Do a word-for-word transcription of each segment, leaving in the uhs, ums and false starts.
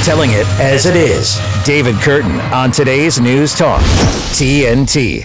Telling it as it is. David Curtin on today's News Talk, T N T.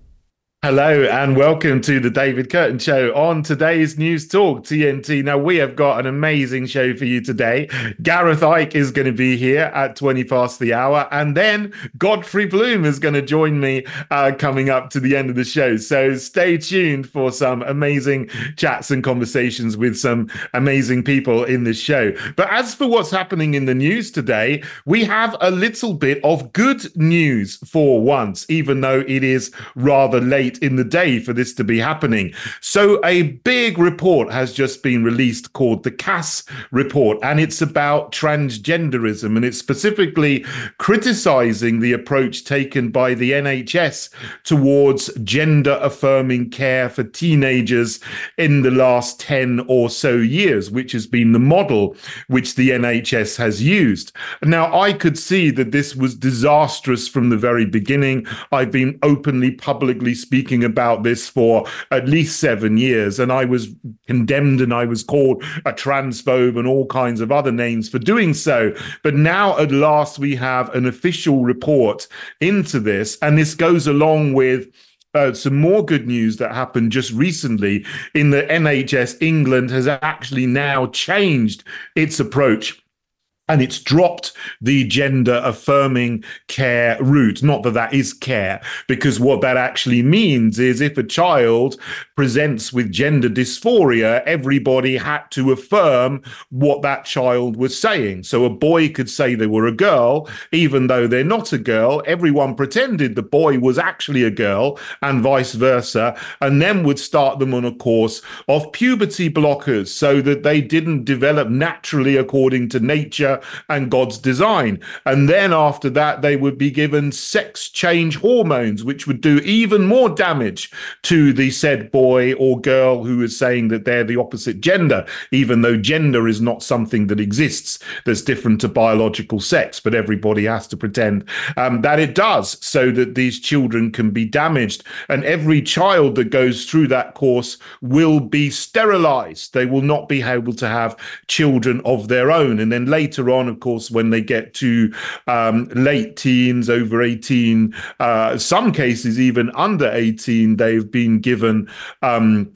Hello and welcome to the David Curtin Show on today's News Talk T N T. Now, we have got an amazing show for you today. Gareth Icke is going to be here at twenty past the hour, and then Godfrey Bloom is going to join me uh, coming up to the end of the show. So stay tuned for some amazing chats and conversations with some amazing people in this show. But as for what's happening in the news today, we have a little bit of good news for once, even though it is rather late in the day for this to be happening. So a big report has just been released called the Cass report, and it's about transgenderism, and it's specifically criticizing the approach taken by the N H S towards gender affirming care for teenagers in the last ten or so years, which has been the model which the N H S has used. Now, I could see that this was disastrous from the very beginning. I've been openly, publicly speaking Speaking about this for at least seven years, and I was condemned and I was called a transphobe and all kinds of other names for doing so. But now at last we have an official report into this, and this goes along with Uh, some more good news that happened just recently in the N H S. England has actually now changed its approach, and it's dropped the gender affirming care route. Not that that is care, because what that actually means is if a child presents with gender dysphoria, everybody had to affirm what that child was saying. So a boy could say they were a girl, even though they're not a girl. Everyone pretended the boy was actually a girl and vice versa, and then would start them on a course of puberty blockers so that they didn't develop naturally according to nature and God's design. And then after that, they would be given sex change hormones, which would do even more damage to the said boy or girl who is saying that they're the opposite gender, even though gender is not something that exists that's different to biological sex, but everybody has to pretend um, that it does, so that these children can be damaged. And every child that goes through that course will be sterilized. They will not be able to have children of their own. And then later on, of course, when they get to um, late teens, over eighteen, uh, some cases even under eighteen, they've been given um,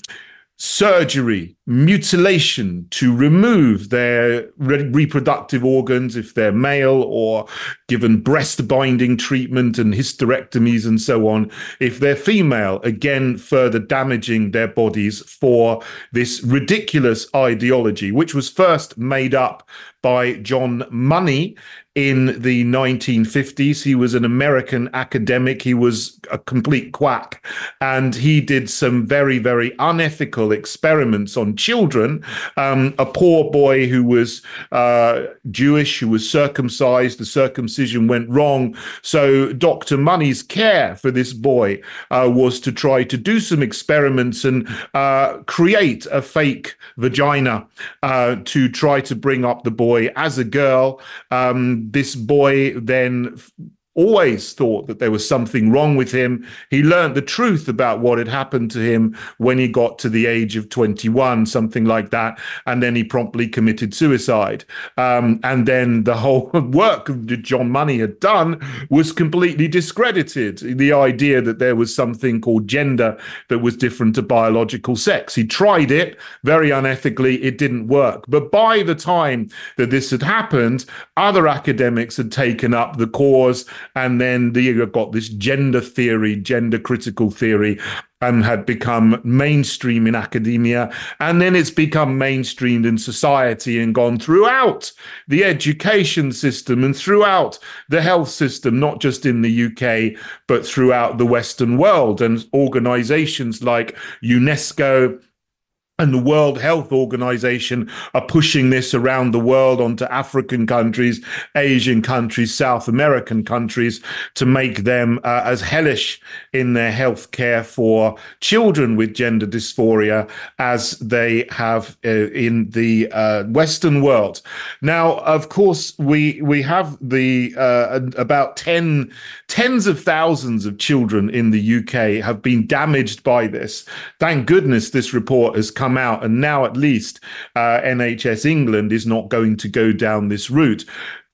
surgery, mutilation to remove their re- reproductive organs if they're male, or given breast binding treatment and hysterectomies and so on if they're female, again further damaging their bodies for this ridiculous ideology, which was first made up by John Money in the nineteen fifties. He was an American academic. He was a complete quack, and he did some very, very unethical experiments on children. Um, a poor boy who was uh, Jewish, who was circumcised, the circumcision went wrong. So Doctor Money's care for this boy uh, was to try to do some experiments and uh, create a fake vagina uh, to try to bring up the boy as a girl. Um, This boy then always thought that there was something wrong with him. He learned the truth about what had happened to him when he got to the age of twenty-one, something like that. And then he promptly committed suicide. Um, and then the whole work that John Money had done was completely discredited. The idea that there was something called gender that was different to biological sex. He tried it very unethically. It didn't work. But by the time that this had happened, other academics had taken up the cause. And then you've got this gender theory, gender critical theory, and had become mainstream in academia. And then it's become mainstreamed in society and gone throughout the education system and throughout the health system, not just in the U K, but throughout the Western world. And organizations like UNESCO and the World Health Organization are pushing this around the world onto African countries, Asian countries, South American countries, to make them uh, as hellish in their health care for children with gender dysphoria as they have uh, in the uh, Western world. Now, of course, we we have the uh, about ten tens of thousands of children in the U K have been damaged by this. Thank goodness this report has come out, and now at least uh, N H S England is not going to go down this route.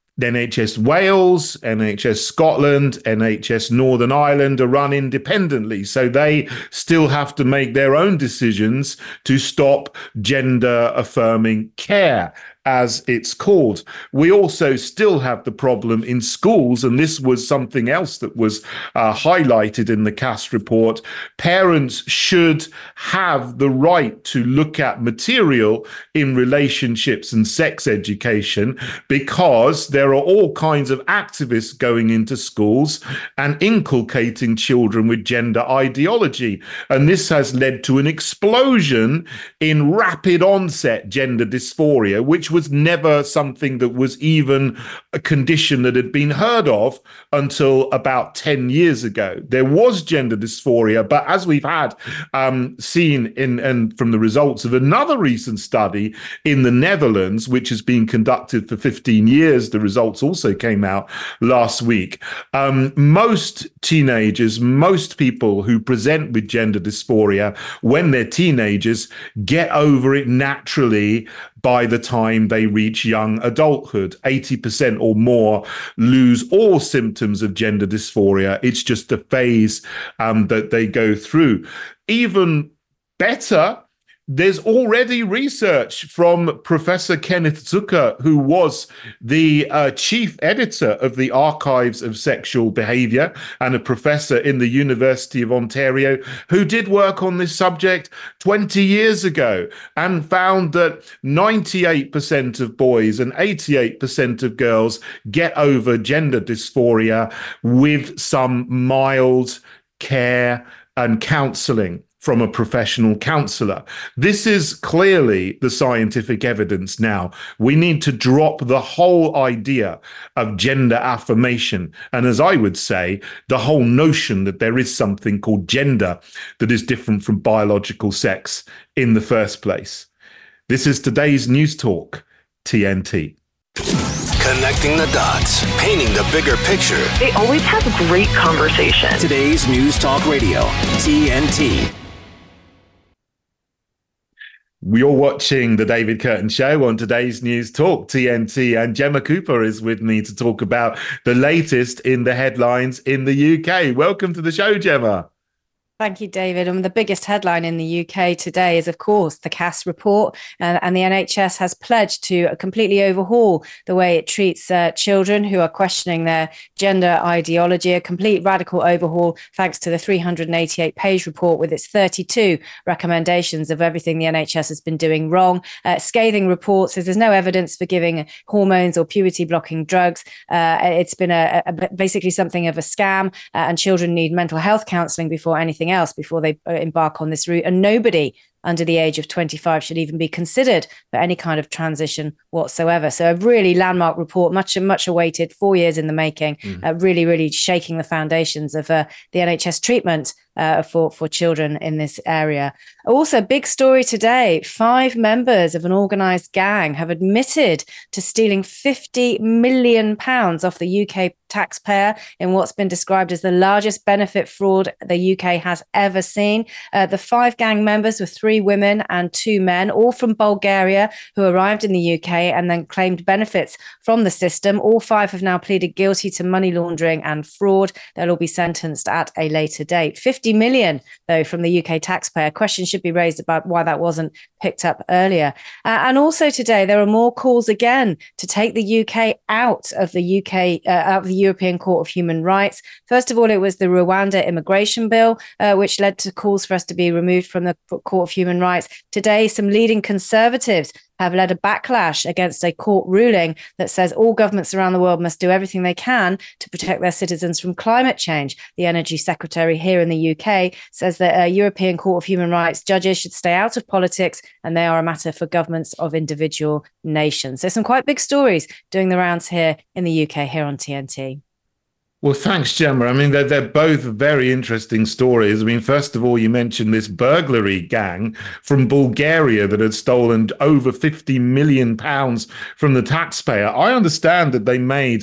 N H S Wales, N H S Scotland, N H S Northern Ireland are run independently. So they still have to make their own decisions to stop gender affirming care, as it's called. We also still have the problem in schools, and this was something else that was uh, highlighted in the Cass report. Parents should have the right to look at material in relationships and sex education, because there are all kinds of activists going into schools and inculcating children with gender ideology. And this has led to an explosion in rapid onset gender dysphoria, which was never something that was even a condition that had been heard of until about ten years ago. There was gender dysphoria, but as we've had um, seen in and from the results of another recent study in the Netherlands, which has been conducted for fifteen years, the results also came out last week. Um, most teenagers, most people who present with gender dysphoria when they're teenagers get over it naturally by the time they reach young adulthood. eighty percent or more lose all symptoms of gender dysphoria. It's just a phase um, that they go through. Even better, there's already research from Professor Kenneth Zucker, who was the uh, chief editor of the Archives of Sexual Behaviour and a professor in the University of Ontario, who did work on this subject twenty years ago and found that ninety-eight percent of boys and eighty-eight percent of girls get over gender dysphoria with some mild care and counselling from a professional counsellor. This is clearly the scientific evidence now. We need to drop the whole idea of gender affirmation. And as I would say, the whole notion that there is something called gender that is different from biological sex in the first place. This is today's News Talk, T N T. Connecting the dots, painting the bigger picture. They always have great conversation. Today's News Talk Radio, T N T. You're watching The David Curtin Show on today's News Talk, T N T, and Gemma Cooper is with me to talk about the latest in the headlines in the U K. Welcome to the show, Gemma. Thank you, David. And the biggest headline in the U K today is, of course, the Cass report. Uh, and the N H S has pledged to completely overhaul the way it treats uh, children who are questioning their gender ideology, a complete radical overhaul, thanks to the three hundred eighty-eight page report with its thirty-two recommendations of everything the N H S has been doing wrong. Uh, scathing reports says there's no evidence for giving hormones or puberty blocking drugs. Uh, it's been a, a, basically something of a scam, uh, and children need mental health counselling before anything else before they embark on this route, and nobody under the age of twenty-five should even be considered for any kind of transition whatsoever. So a really landmark report, much much awaited, four years in the making, mm. uh, really, really shaking the foundations of uh, the N H S treatment uh, for, for children in this area. Also, big story today, five members of an organised gang have admitted to stealing fifty million pounds off the U K taxpayer in what's been described as the largest benefit fraud the U K has ever seen. Uh, the five gang members were three women and two men, all from Bulgaria, who arrived in the U K and then claimed benefits from the system. All five have now pleaded guilty to money laundering and fraud. They'll all be sentenced at a later date. fifty million, though, from the U K taxpayer. Questions should be raised about why that wasn't picked up earlier. Uh, and also today, there are more calls again to take the U K out of the U K, uh, out of the European Court of Human Rights. First of all, it was the Rwanda immigration bill, uh, which led to calls for us to be removed from the Court of Human Rights. Today, some leading conservatives have led a backlash against a court ruling that says all governments around the world must do everything they can to protect their citizens from climate change. The Energy Secretary here in the U K says that a European Court of Human Rights judges should stay out of politics, and they are a matter for governments of individual nations. So some quite big stories doing the rounds here in the U K, here on T N T. Well, thanks, Gemma. I mean, they're, they're both very interesting stories. I mean, first of all, you mentioned this burglary gang from Bulgaria that had stolen over fifty million pounds from the taxpayer. I understand that they made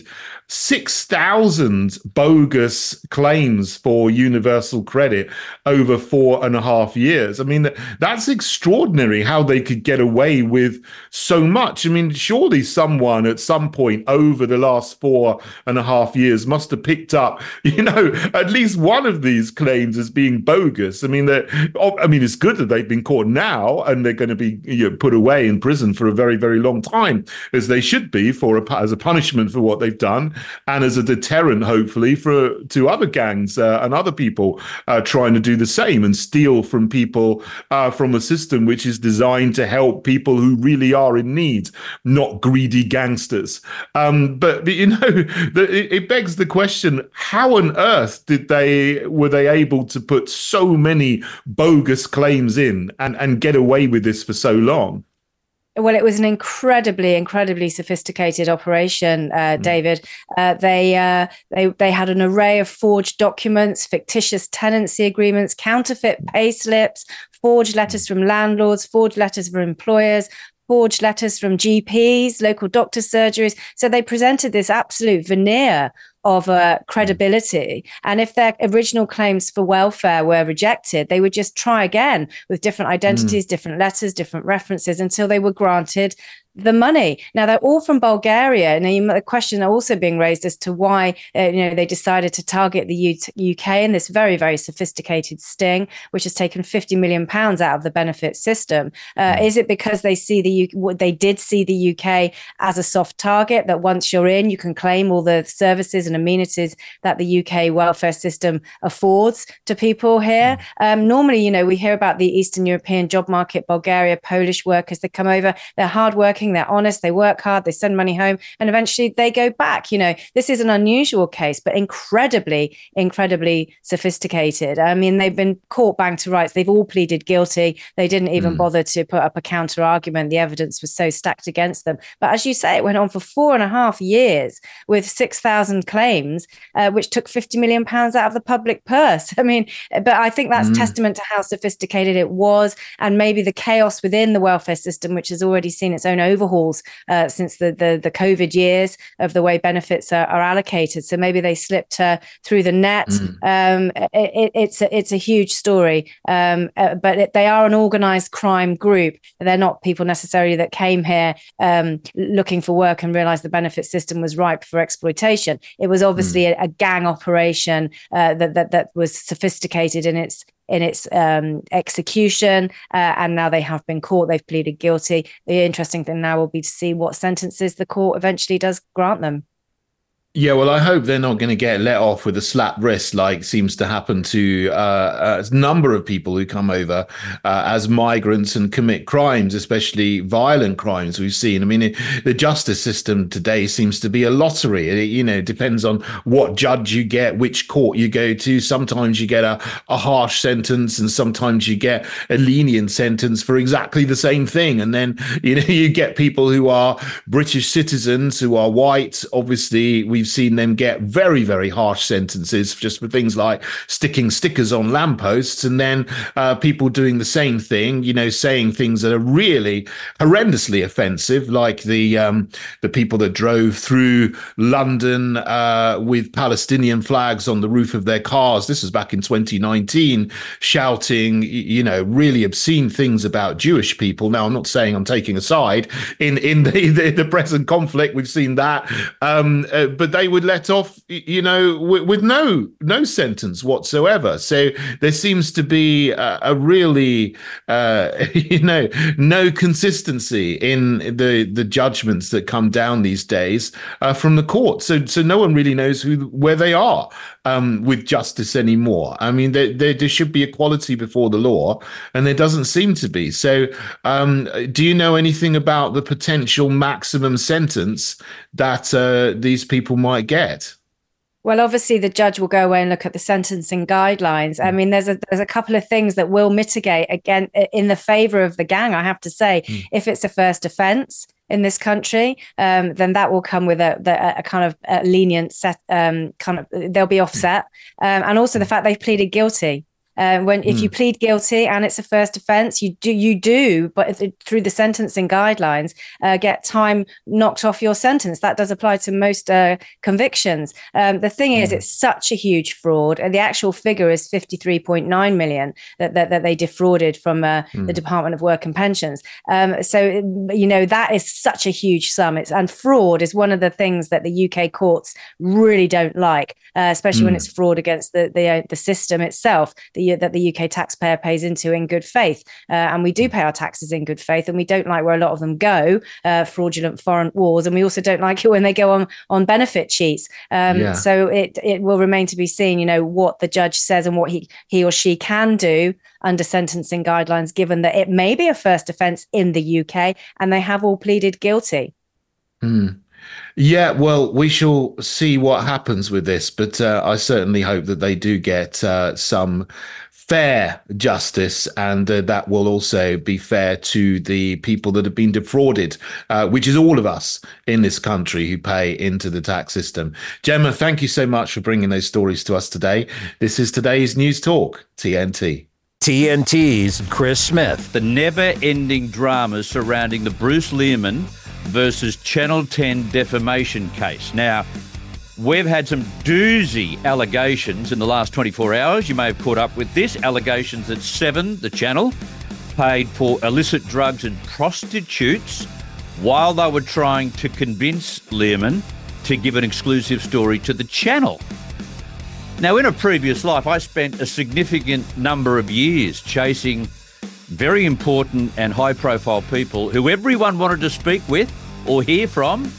six thousand bogus claims for universal credit over four and a half years. I mean, that's extraordinary how they could get away with so much. I mean, surely someone at some point over the last four and a half years must have picked up, you know, at least one of these claims as being bogus. I mean, that I mean, it's good that they've been caught now and they're going to be, you know, put away in prison for a very, very long time, as they should be, for a, as a punishment for what they've done, and as a deterrent, hopefully, for to other gangs uh, and other people uh, trying to do the same and steal from people uh, from a system which is designed to help people who really are in need, not greedy gangsters. Um, but you know, the, it, it begs the question: how on earth did they were they able to put so many bogus claims in and and get away with this for so long? Well, it was an incredibly, incredibly sophisticated operation, uh, David. Uh, they uh, they they had an array of forged documents, fictitious tenancy agreements, counterfeit pay slips, forged letters from landlords, forged letters from employers, forged letters from G Ps, local doctor surgeries. So they presented this absolute veneer of uh, credibility. And if their original claims for welfare were rejected, they would just try again with different identities, mm. different letters, different references until they were granted the money. Now, they're all from Bulgaria. Now, the question also being raised as to why uh, you know, they decided to target the U- UK in this very, very sophisticated sting, which has taken fifty million pounds out of the benefit system. Uh, mm. Is it because they see the U- they did see the U K as a soft target, that once you're in, you can claim all the services and amenities that the U K welfare system affords to people here? Mm. Um, normally, you know, we hear about the Eastern European job market, Bulgaria, Polish workers that come over, they're hardworking, they're honest, they work hard, they send money home, and eventually they go back. You know, this is an unusual case, but incredibly, incredibly sophisticated. I mean, they've been caught bang to rights. They've all pleaded guilty. They didn't even mm. bother to put up a counter argument. The evidence was so stacked against them. But as you say, it went on for four and a half years with six thousand claims, uh, which took fifty million pounds out of the public purse. I mean, but I think that's mm. testament to how sophisticated it was, and maybe the chaos within the welfare system, which has already seen its own overhauls uh, since the, the the COVID years of the way benefits are, are allocated. So maybe they slipped uh, through the net. Mm. Um, it, it, it's a, it's a huge story, um, uh, but it, they are an organised crime group. They're not people necessarily that came here um, looking for work and realised the benefit system was ripe for exploitation. It was obviously mm. a, a gang operation uh, that that that was sophisticated in its in its um, execution, uh, and now they have been caught. They've pleaded guilty. The interesting thing now will be to see what sentences the court eventually does grant them. Yeah, well, I hope they're not going to get let off with a slap wrist like seems to happen to uh, a number of people who come over uh, as migrants and commit crimes, especially violent crimes we've seen. I mean, it, the justice system today seems to be a lottery. It, you know, depends on what judge you get, which court you go to. Sometimes you get a, a harsh sentence and sometimes you get a lenient sentence for exactly the same thing. And then, you know, you get people who are British citizens, who are white. Obviously, we've seen them get very, very harsh sentences just for things like sticking stickers on lampposts, and then uh, people doing the same thing, you know, saying things that are really horrendously offensive, like the um, the people that drove through London uh, with Palestinian flags on the roof of their cars. This was back in twenty nineteen, shouting, you know, really obscene things about Jewish people. Now, I'm not saying I'm taking a side in in the, the, the present conflict. We've seen that, um, uh, but they would let off, you know, with, with no no sentence whatsoever. So there seems to be a, a really, uh, you know, no consistency in the the judgments that come down these days uh, from the court. So so no one really knows who where they are um, with justice anymore. I mean, there, there there should be equality before the law, and there doesn't seem to be. So um, do you know anything about the potential maximum sentence that uh, these people might get? Well, obviously, the judge will go away and look at the sentencing guidelines. I mean, there's a there's a couple of things that will mitigate, again, in the favour of the gang, I have to say. Mm. If it's a first offence in this country, um, then that will come with a, the, a kind of a lenient set, um, kind of, they'll be offset. Um, and also the fact they've pleaded guilty. Uh, when if mm. you plead guilty and it's a first offence, you do you do, but if it, through the sentencing guidelines, uh, get time knocked off your sentence. That does apply to most uh, convictions. Um, the thing is, mm. it's such a huge fraud, and the actual figure is fifty-three point nine million that that, that they defrauded from uh, mm. the Department of Work and Pensions. Um, so you know that is such a huge sum. It's, and fraud is one of the things that the U K courts really don't like, uh, especially mm. when it's fraud against the the, uh, the system itself the, that the U K taxpayer pays into in good faith. Uh, and we do pay our taxes in good faith, and we don't like where a lot of them go, uh, fraudulent foreign wars, and we also don't like it when they go on on benefit sheets. Um, yeah. So it it will remain to be seen, you know, what the judge says and what he he or she can do under sentencing guidelines, given that it may be a first offence in the U K and they have all pleaded guilty. Mm. Yeah, well, we shall see what happens with this, but uh, I certainly hope that they do get uh, some fair justice, and uh, that will also be fair to the people that have been defrauded, uh, which is all of us in this country who pay into the tax system. Gemma, thank you so much for bringing those stories to us today. This is today's News Talk, T N T. T N T's Chris Smith. The never-ending drama surrounding the Bruce Lehrmann versus Channel ten defamation case. Now, we've had some doozy allegations in the last twenty-four hours. You may have caught up with this. Allegations that Seven, the channel, paid for illicit drugs and prostitutes while they were trying to convince Lehrmann to give an exclusive story to the channel. Now, in a previous life, I spent a significant number of years chasing very important and high-profile people who everyone wanted to speak with or hear from,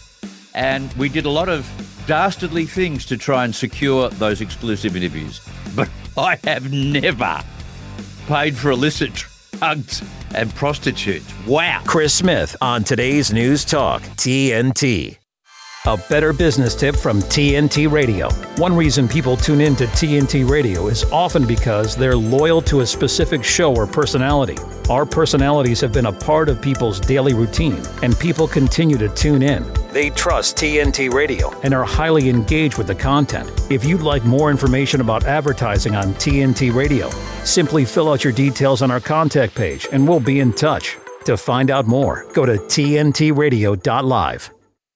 and we did a lot of dastardly things to try and secure those exclusive interviews. But I have never paid for illicit drugs and prostitutes. Wow. Chris Smith on today's News Talk, T N T. A better business tip from T N T Radio. One reason people tune in to T N T Radio is often because they're loyal to a specific show or personality. Our personalities have been a part of people's daily routine, and people continue to tune in. They trust T N T Radio and are highly engaged with the content. If you'd like more information about advertising on T N T Radio, simply fill out your details on our contact page and we'll be in touch. To find out more, go to T N T radio dot live.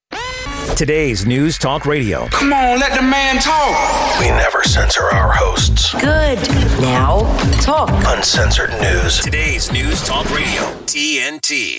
Today's News Talk Radio. Come on, let the man talk. We never censor our hosts. Good. Now, talk. Uncensored news. Today's News Talk Radio, T N T.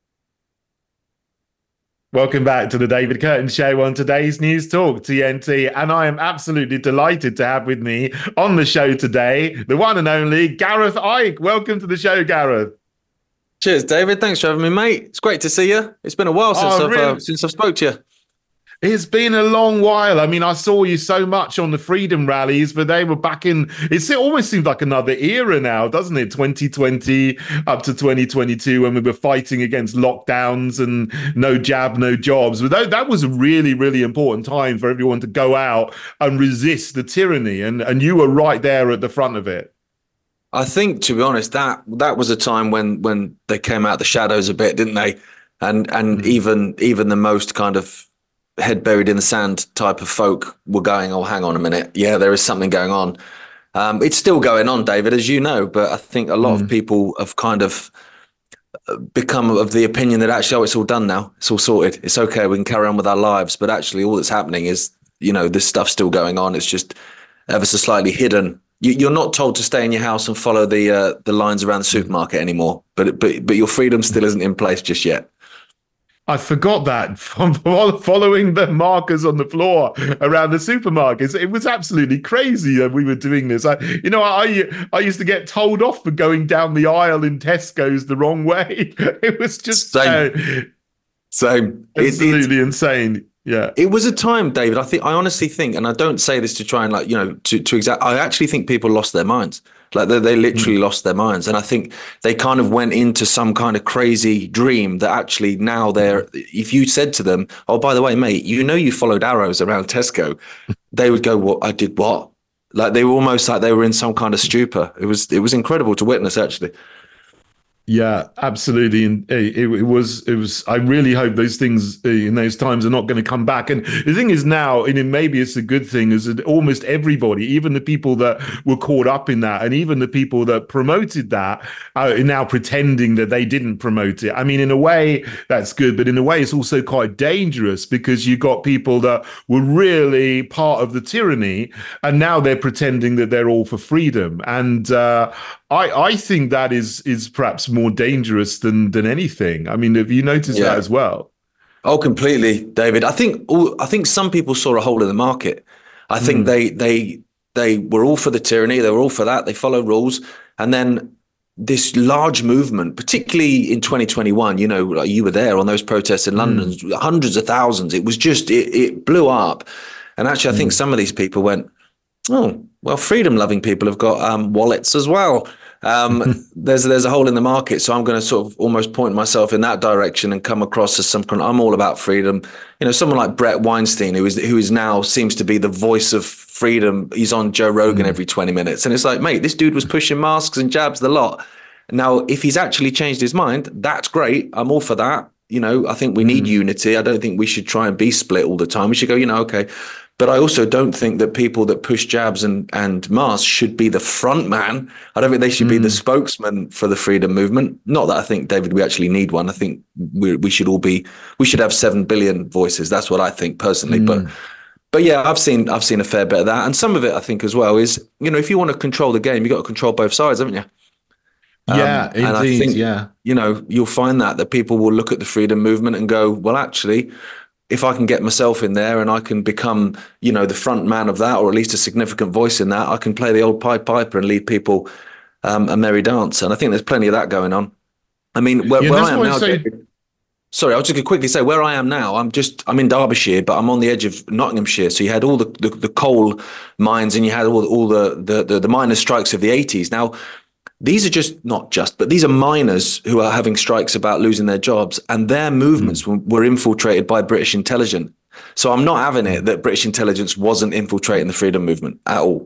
Welcome back to the David Curtin Show on today's News Talk, T N T. And I am absolutely delighted to have with me on the show today, the one and only Gareth Ike. Welcome to the show, Gareth. Cheers, David. Thanks for having me, mate. It's great to see you. It's been a while since oh, I've really? uh, since I've spoke to you. It's been a long while. I mean, I saw you so much on the freedom rallies, but they were back in, it almost seems like another era now, doesn't it? twenty twenty up to twenty twenty-two, when we were fighting against lockdowns and no jab, no jobs. But that, that was a really, really important time for everyone to go out and resist the tyranny. And, and you were right there at the front of it. I think, to be honest, that that was a time when when they came out of the shadows a bit, didn't they? And and mm-hmm. even even the most kind of head buried in the sand type of folk were going, oh, hang on a minute. Yeah, there is something going on. Um, it's still going on, David, as you know, but I think a lot mm. of people have kind of become of the opinion that actually, oh, it's all done now. It's all sorted. It's okay. We can carry on with our lives. But actually all that's happening is, you know, this stuff's still going on. It's just ever so slightly hidden. You, you're not told to stay in your house and follow the uh, the lines around the supermarket anymore, but but but your freedom still isn't in place just yet. I forgot that from following the markers on the floor around the supermarkets. It was absolutely crazy that we were doing this. I, you know, I I used to get told off for going down the aisle in Tesco's the wrong way. It was just same, uh, same, absolutely it, it, insane. Yeah, it was a time, David. I think I honestly think, and I don't say this to try and like you know to to exact. I actually think people lost their minds. Like they, they literally mm. lost their minds. And I think they kind of went into some kind of crazy dream that actually now they're, if you said to them, oh, by the way, mate, you know, you followed arrows around Tesco, they would go, what? I did what? Like they were almost like they were in some kind of stupor. It was, it was incredible to witness, actually. Yeah, absolutely. And it, it was, it was, I really hope those things in those times are not going to come back. And the thing is now, and maybe it's a good thing, is that almost everybody, even the people that were caught up in that, and even the people that promoted that, are now pretending that they didn't promote it. I mean, in a way, that's good, but in a way, it's also quite dangerous because you got people that were really part of the tyranny, and now they're pretending that they're all for freedom. And uh, I, I think that is is perhaps more dangerous than than anything. I mean, have you noticed yeah. that as well? Oh, completely, David. I think I think some people saw a hole in the market. I think mm. they they they were all for the tyranny. They were all for that. They follow rules, and then this large movement, particularly in twenty twenty-one. You know, like you were there on those protests in London, mm. hundreds of thousands. It was just it, it blew up, and actually, I think mm. some of these people went, "Oh, well, freedom-loving people have got um, wallets as well." Um, there's there's a hole in the market, so I'm going to sort of almost point myself in that direction and come across as some kind. I'm all about freedom. You know, someone like Brett Weinstein, who is who is now seems to be the voice of freedom. He's on Joe Rogan mm. every twenty minutes, and it's like, mate, this dude was pushing masks and jabs the lot. Now, if he's actually changed his mind, that's great. I'm all for that. You know, I think we need mm. unity. I don't think we should try and be split all the time. We should go, you know, okay. But I also don't think that people that push jabs and, and masks should be the front man. I don't think they should mm. be the spokesman for the freedom movement. Not that I think, David, we actually need one. I think we we should all be, we should have seven billion voices. That's what I think personally. Mm. But but yeah, I've seen I've seen a fair bit of that. And some of it, I think, as well, is, you know, if you want to control the game, you've got to control both sides, haven't you? Yeah, um, indeed. And I think, yeah. you know, you'll find that, that people will look at the freedom movement and go, well, actually, if I can get myself in there and I can become, you know, the front man of that, or at least a significant voice in that, I can play the old Pied Piper and lead people um, a merry dance. And I think there's plenty of that going on. I mean, where, yeah, where I am now, say... David, sorry, I was just going to quickly say where I am now. I'm just, I'm in Derbyshire, but I'm on the edge of Nottinghamshire. So you had all the, the, the coal mines and you had all, all the, the, the, the miners' strikes of the eighties. Now, these are just, not just, but these are miners who are having strikes about losing their jobs, and their movements mm. were infiltrated by British intelligence. So I'm not having it that British intelligence wasn't infiltrating the freedom movement at all.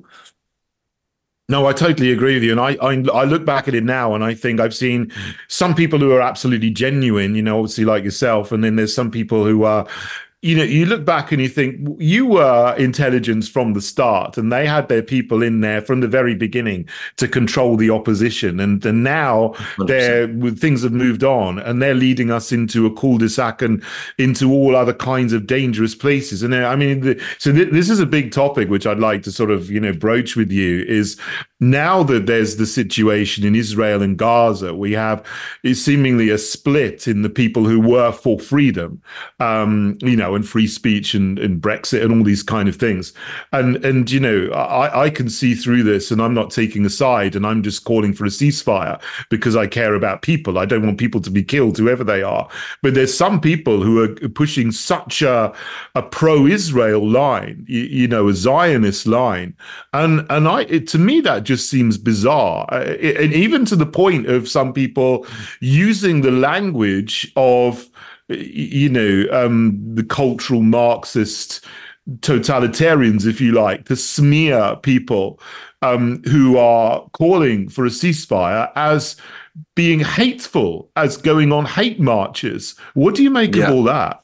No, I totally agree with you. And I, I I look back at it now and I think I've seen some people who are absolutely genuine, you know, obviously like yourself. And then there's some people who are, you know, you look back and you think you were intelligence from the start, and they had their people in there from the very beginning to control the opposition. And, and now they're, things have moved on, and they're leading us into a cul-de-sac and into all other kinds of dangerous places. And I mean, the, so th- this is a big topic, which I'd like to sort of, you know, broach with you, is now that there's the situation in Israel and Gaza, we have seemingly a split in the people who were for freedom, um, you know, and free speech and, and Brexit and all these kind of things. And, and you know, I, I can see through this, and I'm not taking a side, and I'm just calling for a ceasefire because I care about people. I don't want people to be killed, whoever they are. But there's some people who are pushing such a, a pro-Israel line, you, you know, a Zionist line. And, and I, it, to me, that just seems bizarre. Uh, it, and even to the point of some people using the language of, you know, um, the cultural Marxist totalitarians, if you like, to smear people um, who are calling for a ceasefire as being hateful, as going on hate marches. What do you make yeah. of all that?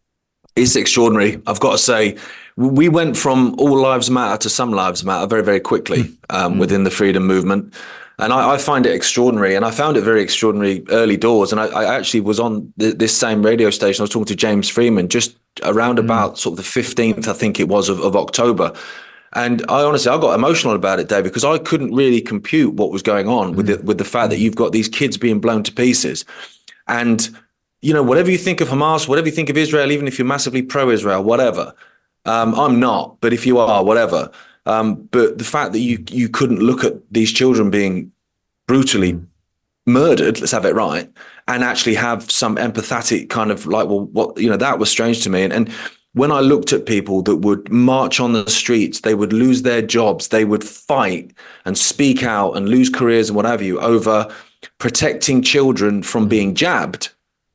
It's extraordinary. I've got to say, we went from all lives matter to some lives matter very, very quickly um, mm. within the freedom movement. And I, I find it extraordinary, and I found it very extraordinary early doors. And I, I actually was on th- this same radio station. I was talking to James Freeman just around mm. about sort of the fifteenth, I think it was, of, of October. And I honestly, I got emotional about it, Dave, because I couldn't really compute what was going on mm. with the, with the fact that you've got these kids being blown to pieces. And, you know, whatever you think of Hamas, whatever you think of Israel, even if you're massively pro-Israel, whatever, um, I'm not. But if you are, whatever. Um, but the fact that you you couldn't look at these children being brutally murdered, let's have it right, and actually have some empathetic kind of like, well, what, you know, that was strange to me. And, and when I looked at people that would march on the streets, they would lose their jobs, they would fight and speak out and lose careers and what have you over protecting children from being jabbed,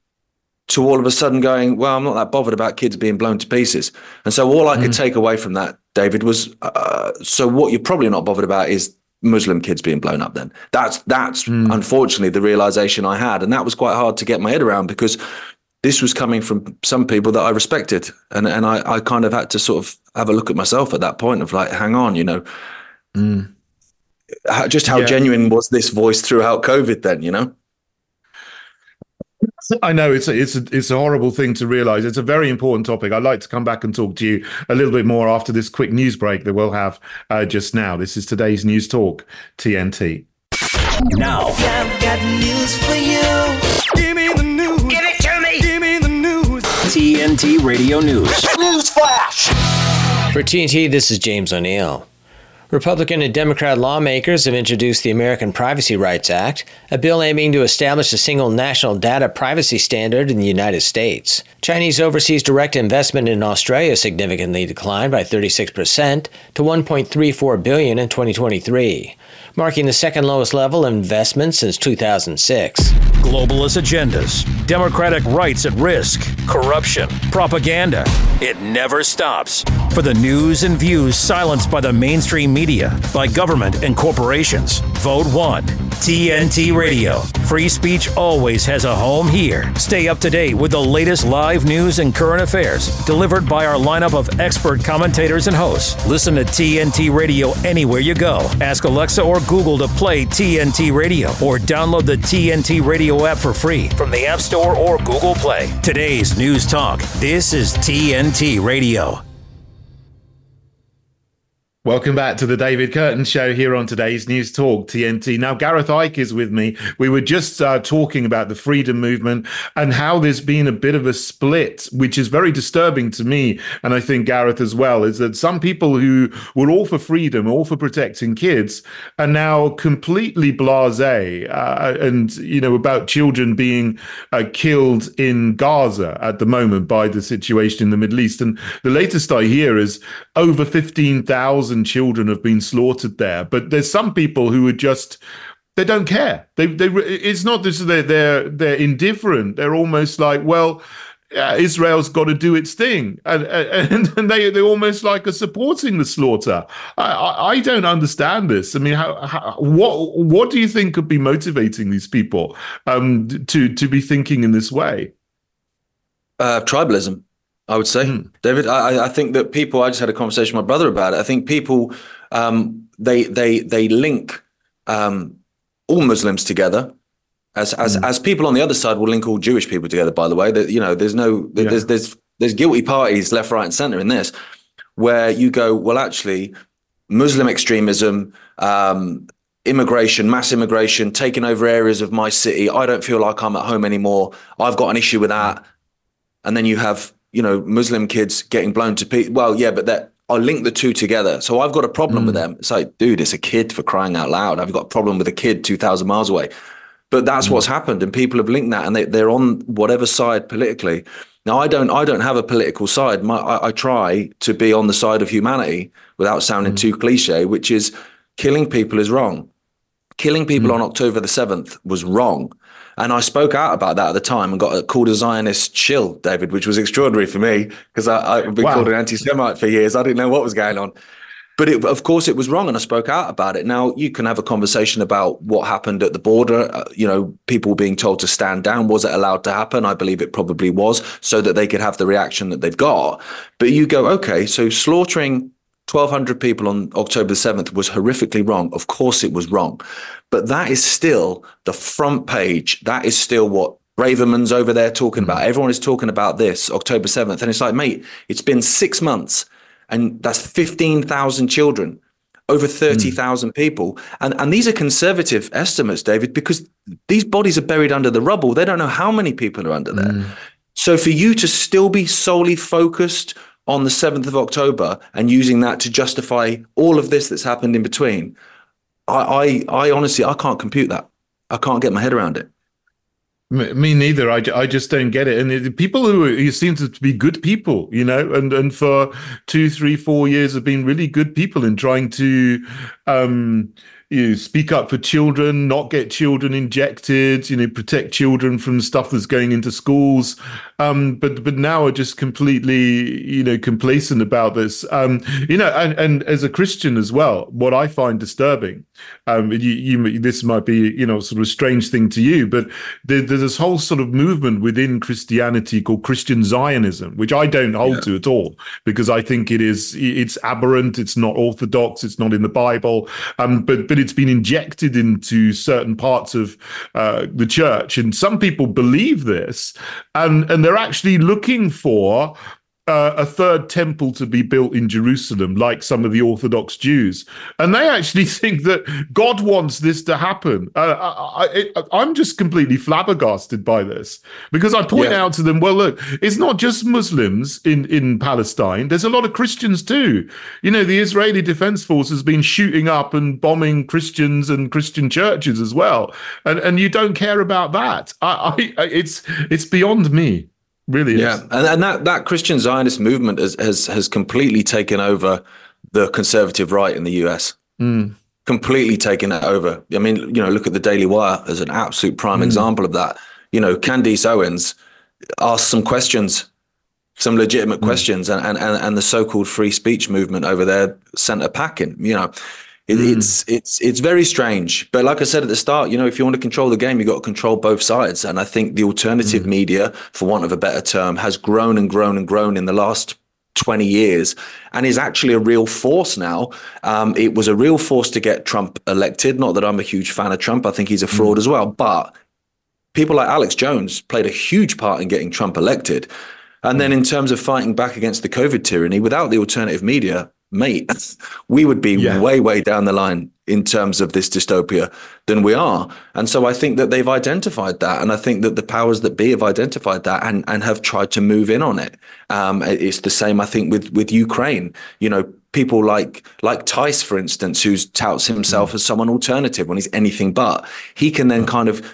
to all of a sudden going, well, I'm not that bothered about kids being blown to pieces. And so all I could mm. take away from that, David, was, uh, so what you're probably not bothered about is Muslim kids being blown up then. That's that's mm. unfortunately the realization I had. And that was quite hard to get my head around, because this was coming from some people that I respected. And and I, I kind of had to sort of have a look at myself at that point of like, hang on, you know, mm. how, just how yeah. genuine was this voice throughout COVID then, you know? I know it's a, it's a, it's a horrible thing to realize. It's a very important topic. I'd like to come back and talk to you a little bit more after this quick news break that we'll have uh, just now. This is today's News Talk, T N T. Now, I've got news for you. Give me the news. Give it to me. Give me the news. T N T Radio News. News flash. For T N T, this is James O'Neill. Republican and Democrat lawmakers have introduced the American Privacy Rights Act, a bill aiming to establish a single national data privacy standard in the United States. Chinese overseas direct investment in Australia significantly declined by thirty-six percent to one point three four billion dollars in twenty twenty-three, marking the second lowest level of investment since two thousand six. Globalist agendas, democratic rights at risk, corruption, propaganda. It never stops. For the news and views silenced by the mainstream media, by government and corporations, vote one. T N T Radio. Free speech always has a home here. Stay up to date with the latest live news and current affairs, delivered by our lineup of expert commentators and hosts. Listen to T N T Radio anywhere you go. Ask Alexa or Google to play T N T Radio, or download the T N T Radio app for free from the App Store or Google Play. Today's News Talk. This is T N T Radio. Welcome back to the David Curtin Show here on today's News Talk, T N T. Now, Gareth Icke is with me. We were just uh, talking about the freedom movement and how there's been a bit of a split, which is very disturbing to me, and I think Gareth as well, is that some people who were all for freedom, all for protecting kids, are now completely blasé uh, and, you know, about children being uh, killed in Gaza at the moment by the situation in the Middle East. And the latest I hear is over fifteen thousand children have been slaughtered there, but there's some people who are just, they don't care. They, they, it's not just they're they're they're indifferent. They're almost like, well, yeah, Israel's got to do its thing, and and, and they they almost like are supporting the slaughter. I, I, I don't understand this. I mean, how, how what what do you think could be motivating these people um, to to be thinking in this way? Uh, tribalism. I would say, mm. David, I, I think that people, I just had a conversation with my brother about it. I think people, um, they they they link um, all Muslims together as as mm. as people on the other side will link all Jewish people together, by the way. That, you know, there's no, yeah. there's, there's, there's guilty parties left, right and center in this, where you go, well, actually, Muslim extremism, um, immigration, mass immigration, taking over areas of my city. I don't feel like I'm at home anymore. I've got an issue with that. And then you have, you know, Muslim kids getting blown to pieces. Well, yeah, but that I'll link the two together. So I've got a problem mm. with them. It's like, dude, it's a kid, for crying out loud. I've got a problem with a kid two thousand miles away. But that's mm. what's happened. And people have linked that, and they, they're on whatever side politically. Now, I don't I don't have a political side. My, I, I try to be on the side of humanity without sounding mm. too cliche, which is killing people is wrong. Killing people mm. on October the seventh was wrong. And I spoke out about that at the time and got a, called a Zionist shill, David, which was extraordinary for me because I've been wow. called an anti-Semite for years. I didn't know what was going on. But it, of course, it was wrong, and I spoke out about it. Now, you can have a conversation about what happened at the border. Uh, you know, people being told to stand down. Was it allowed to happen? I believe it probably was, so that they could have the reaction that they've got. But you go, okay, so slaughtering twelve hundred people on October the seventh was horrifically wrong. Of course it was wrong. But that is still the front page. That is still what Braverman's over there talking about. Everyone is talking about this, October seventh. And it's like, mate, it's been six months and that's fifteen thousand children, over thirty thousand mm. people. And, and these are conservative estimates, David, because these bodies are buried under the rubble. They don't know how many people are under there. Mm. So for you to still be solely focused on the seventh of October and using that to justify all of this that's happened in between, I, I, I honestly, I can't compute that. I can't get my head around it. Me neither. I, I just don't get it. And it, people who, are, who seem to be good people, you know, and, and for two, three, four years have been really good people in trying to, um, you know, speak up for children, not get children injected, you know, protect children from stuff that's going into schools. Um, but but now are just completely, you know, complacent about this. Um, you know, and, and as a Christian as well, what I find disturbing, um, you, you this might be, you know, sort of a strange thing to you, but there, there's this whole sort of movement within Christianity called Christian Zionism, which I don't hold yeah. to at all, because I think it is it's aberrant, it's not orthodox, it's not in the Bible, um, but but it's been injected into certain parts of uh, the church, and some people believe this, and and they're actually looking for Uh, a third temple to be built in Jerusalem, like some of the Orthodox Jews. And they actually think that God wants this to happen. Uh, I, I, I'm just completely flabbergasted by this, because I point yeah. out to them, well, look, it's not just Muslims in, in Palestine. There's a lot of Christians too. You know, the Israeli Defense Force has been shooting up and bombing Christians and Christian churches as well. And and you don't care about that. I, I it's it's beyond me. Really is. Yeah, and, and that, that Christian Zionist movement has, has has completely taken over the conservative right in the U S. Mm. Completely taken it over. I mean, you know, look at the Daily Wire as an absolute prime mm. example of that. You know, Candace Owens asked some questions, some legitimate mm. questions, and, and and the so-called free speech movement over there sent her packing. You know, it, mm. it's it's it's very strange. But like I said at the start, you know, if you want to control the game, you've got to control both sides. And I think the alternative mm. media, for want of a better term, has grown and grown and grown in the last twenty years and is actually a real force now. Um, it was a real force to get Trump elected. Not that I'm a huge fan of Trump. I think he's a fraud mm. as well. But people like Alex Jones played a huge part in getting Trump elected. And then in terms of fighting back against the COVID tyranny, without the alternative media, mate, we would be yeah. way, way down the line in terms of this dystopia than we are. And so I think that they've identified that. And I think that the powers that be have identified that and, and have tried to move in on it. Um, it's the same, I think, with, with Ukraine. You know, people like like Tice, for instance, who touts himself mm. as someone alternative when he's anything but. He can then kind of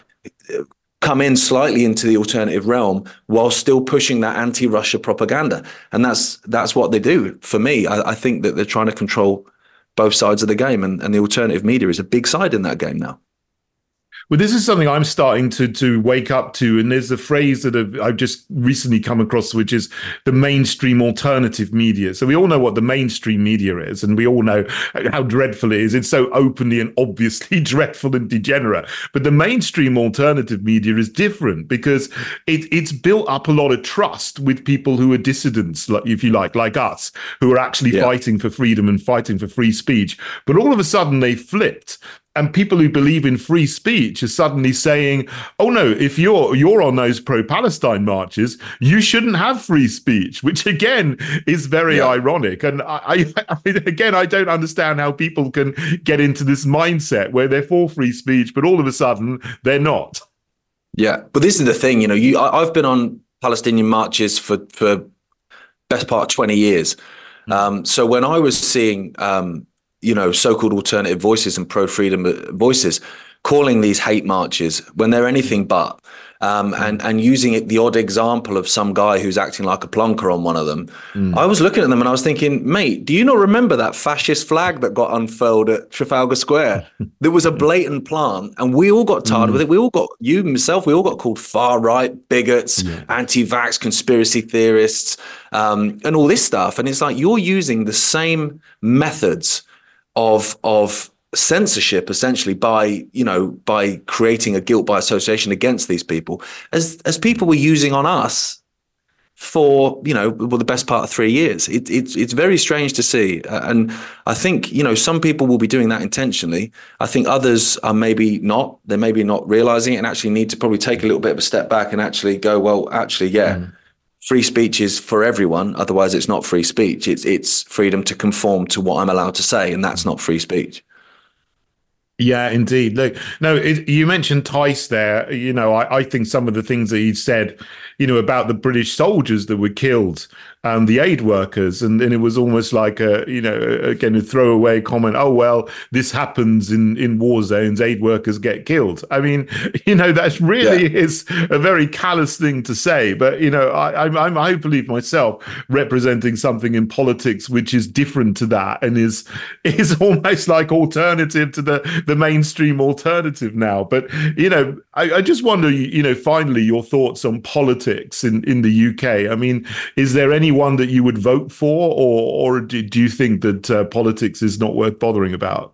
come in slightly into the alternative realm while still pushing that anti-Russia propaganda. And that's that's what they do. For me, I, I think that they're trying to control both sides of the game, and, and the alternative media is a big side in that game now. Well, this is something I'm starting to to wake up to, and there's a phrase that I've, I've just recently come across, which is the mainstream alternative media. So we all know what the mainstream media is, and we all know how dreadful it is. It's so openly and obviously dreadful and degenerate. But the mainstream alternative media is different because it, it's built up a lot of trust with people who are dissidents, like, if you like, like us, who are actually yeah. fighting for freedom and fighting for free speech. But all of a sudden they flipped. And people who believe in free speech are suddenly saying, oh, no, if you're you're on those pro-Palestine marches, you shouldn't have free speech, which, again, is very yeah. ironic. And I, I, again, I don't understand how people can get into this mindset where they're for free speech, but all of a sudden they're not. Yeah, but this is the thing, you know, you I, I've been on Palestinian marches for, for best part of twenty years. Mm-hmm. Um, so when I was seeing um, you know, so-called alternative voices and pro-freedom voices calling these hate marches when they're anything but, um, and, and using it, the odd example of some guy who's acting like a plonker on one of them. Mm. I was looking at them and I was thinking, mate, do you not remember that fascist flag that got unfurled at Trafalgar Square? There was a blatant plant and we all got tired mm. with it. We all got, you, myself, we all got called far-right bigots, yeah. anti-vax conspiracy theorists, um, and all this stuff. And it's like, you're using the same methods of of censorship, essentially, by, you know, by creating a guilt by association against these people, as as people were using on us for, you know, well, the best part of three years. It, it's it's very strange to see. Uh, and I think, you know, some people will be doing that intentionally. I think others are maybe not. They're maybe not realizing it and actually need to probably take a little bit of a step back and actually go, well, actually, yeah, mm. free speech is for everyone. Otherwise, it's not free speech. It's it's freedom to conform to what I'm allowed to say, and that's not free speech. Yeah, indeed. Look, no, it, you mentioned Tice there. You know, I, I think some of the things that he said, you know, about the British soldiers that were killed um, the aid workers. And, and it was almost like a, you know, again, a throwaway comment. Oh, well, this happens in, in war zones. Aid workers get killed. I mean, you know, that's really yeah. is a very callous thing to say. But, you know, I, I'm, I'm, I believe myself representing something in politics which is different to that and is is almost like alternative to the, the mainstream alternative now. But, you know, I, I just wonder, you know, finally, your thoughts on politics in, in the U K. I mean, is there anyone that you would vote for, or, or do, do you think that uh, politics is not worth bothering about?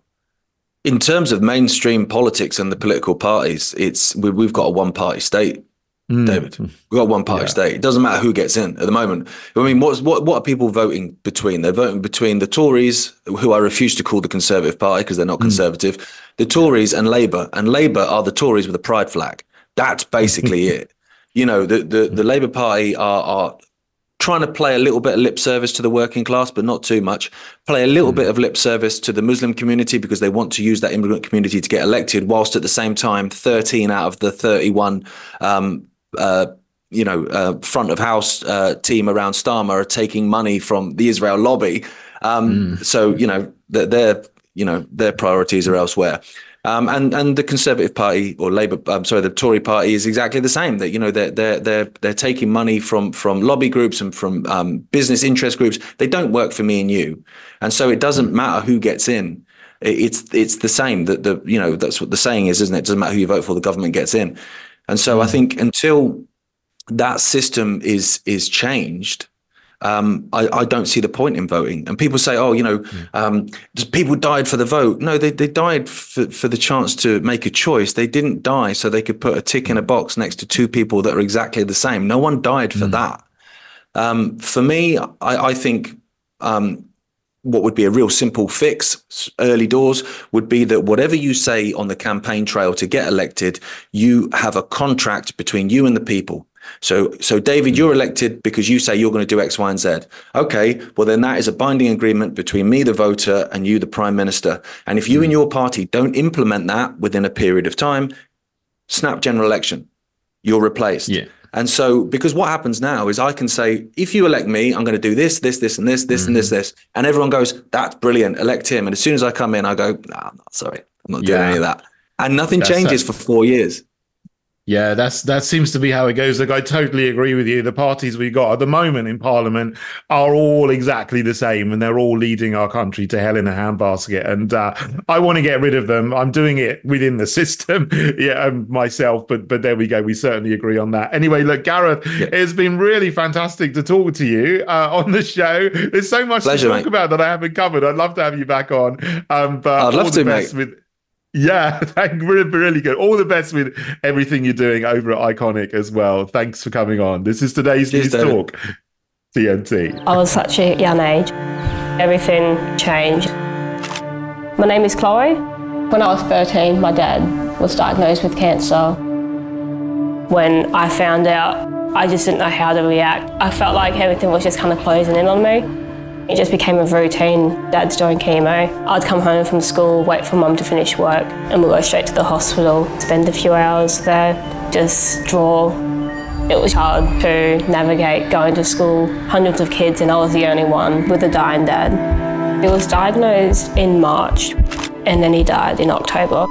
In terms of mainstream politics and the political parties, it's we, we've got a one-party state, mm. David. We've got a one-party yeah. state. It doesn't matter who gets in at the moment. I mean, what's, what what are people voting between? They're voting between the Tories, who I refuse to call the Conservative Party because they're not mm. conservative, the Tories and Labour. And Labour are the Tories with a pride flag. That's basically it. You know, the, the, the Labour Party are, are trying to play a little bit of lip service to the working class, but not too much. Play a little mm. bit of lip service to the Muslim community because they want to use that immigrant community to get elected, whilst at the same time, thirteen out of the thirty-one, um, uh, you know, uh, front of house uh, team around Starmer are taking money from the Israel lobby. Um, mm. So, you know, their, you know, their priorities are elsewhere. Um, and and the Conservative Party or Labour, I'm sorry, the Tory Party is exactly the same. That you know they're they're they're they're taking money from from lobby groups and from um, business interest groups. They don't work for me and you, and so it doesn't matter who gets in. It's it's the same. That the you know that's what the saying is, isn't it? It doesn't matter who you vote for, the government gets in. And so I think until that system is is changed, Um, I, I don't see the point in voting. And people say, oh, you know, um, people died for the vote. No, they, they died for, for the chance to make a choice. They didn't die so they could put a tick in a box next to two people that are exactly the same. No one died for mm. that. Um, for me, I, I think um, what would be a real simple fix early doors would be that whatever you say on the campaign trail to get elected, you have a contract between you and the people. So, so David, you're elected because you say you're going to do X, Y, and Z. Okay, well, then that is a binding agreement between me, the voter, and you, the prime minister. And if you mm. and your party don't implement that within a period of time, snap general election, you're replaced. Yeah. And so, because what happens now is I can say, if you elect me, I'm going to do this, this, this, and this, this, mm. and this, this. And everyone goes, that's brilliant, elect him. And as soon as I come in, I go, nah, I'm not, sorry, I'm not doing yeah. any of that. And nothing that's changes that. for four years. Yeah, that's that seems to be how it goes. Look, I totally agree with you. The parties we got at the moment in Parliament are all exactly the same, and they're all leading our country to hell in a handbasket. And uh, I want to get rid of them. I'm doing it within the system, yeah, um, myself. But but there we go. We certainly agree on that. Anyway, look, Gareth, yeah. it's been really fantastic to talk to you uh, on the show. There's so much Pleasure, to talk mate. about that I haven't covered. I'd love to have you back on. Um, but I'd love to, mate. With, Yeah, thank really, really good. All the best with everything you're doing over at Iconic as well. Thanks for coming on. This is today's Cheers, News David. Talk, T N T. I was such a young age. Everything changed. My name is Chloe. When I was thirteen, my dad was diagnosed with cancer. When I found out, I just didn't know how to react. I felt like everything was just kind of closing in on me. It just became a routine. Dad's doing chemo. I'd come home from school, wait for Mum to finish work, and we'll go straight to the hospital, spend a few hours there, just draw. It was hard to navigate going to school, hundreds of kids, and I was the only one with a dying dad. He was diagnosed in March, and then he died in October.